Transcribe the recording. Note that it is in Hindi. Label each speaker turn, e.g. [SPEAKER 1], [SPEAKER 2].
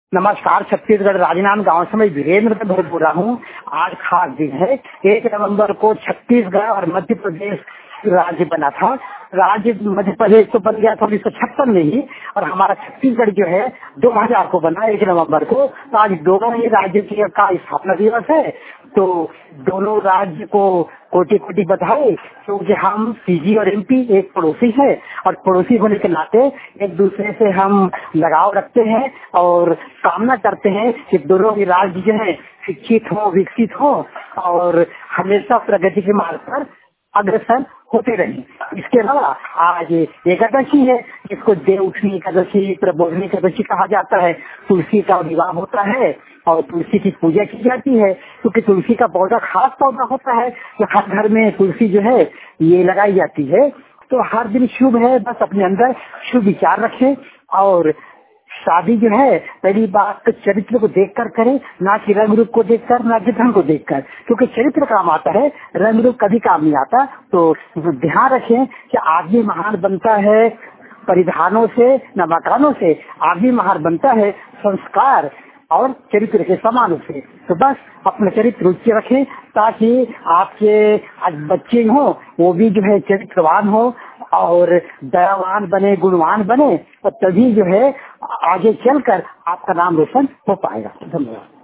[SPEAKER 1] नमस्कार। छत्तीसगढ़ राजनांद गांव से मैं वीरेंद्र बोल रहा हूँ। आज खास दिन है। 1 नवंबर को छत्तीसगढ़ और मध्य प्रदेश राज्य बना था। राज्य मध्य प्रदेश तो बन गया था 1956 में ही, और हमारा छत्तीसगढ़ जो है 2000 को बना 1 नवंबर को। तो आज दोनों ही राज्य का स्थापना दिवस है। तो दोनों राज्य को कोटि कोटि बधाई, क्योंकि हम पीजी और एमपी एक पड़ोसी है, और पड़ोसी होने के नाते एक दूसरे से हम लगाव रखते हैं और कामना करते हैं कि दोनों ही राज्य जो है शिक्षित हो, विकसित हो और हमेशा प्रगति के मार्ग पर अग्रसर होते रहे। इसके अलावा आज एकादशी है, जिसको देवउठनी एकादशी, प्रबोधनी एकादशी कहा जाता है। तुलसी का विवाह होता है और तुलसी की पूजा की जाती है, क्योंकि तुलसी का पौधा खास पौधा होता है। जो हर घर में तुलसी जो है ये लगाई जाती है। तो हर दिन शुभ है, बस अपने अंदर शुभ विचार रखें। और शादी जो है पहली बात तो चरित्र को देखकर करें, ना कि रंग रूप को देखकर, ना कि धन को देखकर, क्योंकि चरित्र काम आता है, रंग रूप कभी काम नहीं आता। तो ध्यान रखें कि आदमी महान बनता है परिधानों से न मकानों से, आदमी महान बनता है संस्कार और चरित्र के समान से। तो बस अपना चरित्र रुचि रखें, ताकि आपके आज बच्चे हो वो भी जो है चरित्रवान हो और दयावान बने, गुणवान बने, और तभी जो है आगे चलकर आपका नाम रोशन हो पाएगा। धन्यवाद।